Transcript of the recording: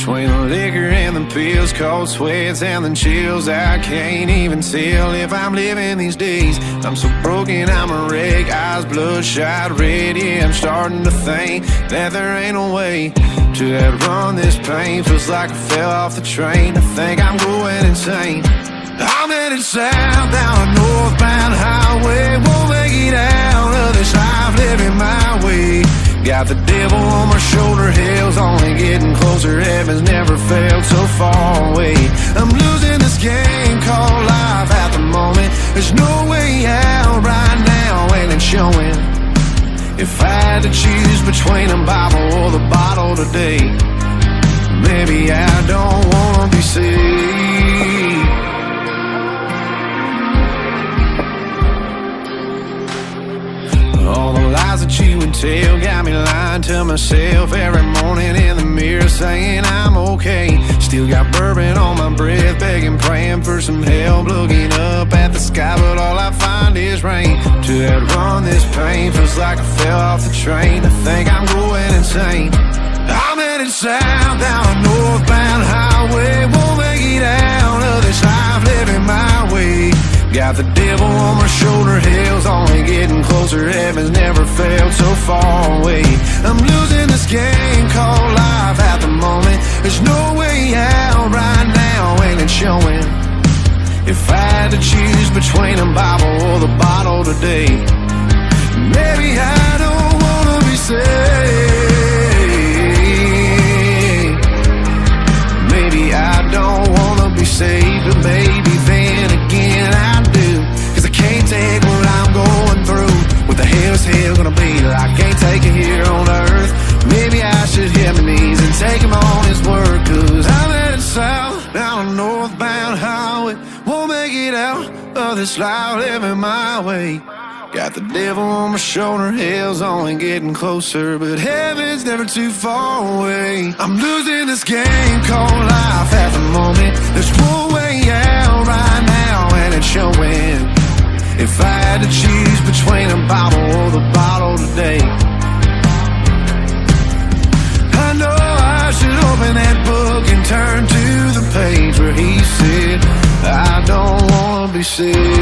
Between the liquor and the pills, cold sweats and the chills, I can't even tell if I'm living these days. I'm so broken, I'm a wreck, eyes bloodshot red. Yeah, I'm starting to think that there ain't no way to outrun this pain. Feels like I fell off the train, I think I'm going insane. I'm headed south down a northbound highway, won't make it out of this life living my way. Got the devil on my shoulder, hell's only getting closer, heaven's never felt so far away. I'm losing this game called life at the moment, there's no way out right now, and it's showing. If I had to choose between a Bible or the bottle today, maybe I don't wanna be saved. All the lies that you would tell got me lying to myself every morning in the mirror, saying I'm okay. Still got bourbon on my breath, begging, praying for some help, looking up at the sky, but all I find is rain. To outrun this pain, feels like I fell off the train, I think I'm going insane. I'm headed south down a northbound highway, won't make it out of this life living my way. Got the devil on my shoulder, hell's only getting closer, heaven's never felt so far away. I'm losing this game called life at the moment, there's no way out right now, and it's showing. If I had to choose between a Bible or the bottle today, maybe I don't wanna be saved. Maybe I don't wanna be saved, but maybe then again I do. Cause I can't take what I'm going through. What the hell's hell gonna be like? Can't take it here on earth. Maybe I should hit my knees and take him on his word. Cause I'm headed south down a northbound highway, won't make it out of this life living my way. Got the devil on my shoulder, hell's only getting closer, but heaven's never too far away. I'm losing this game called life at the moment, there's no way out right now, and it's showing. If I had to choose between a Bible or the bottle today, I know I should open that book and turn to the page where he said, I don't wanna be saved.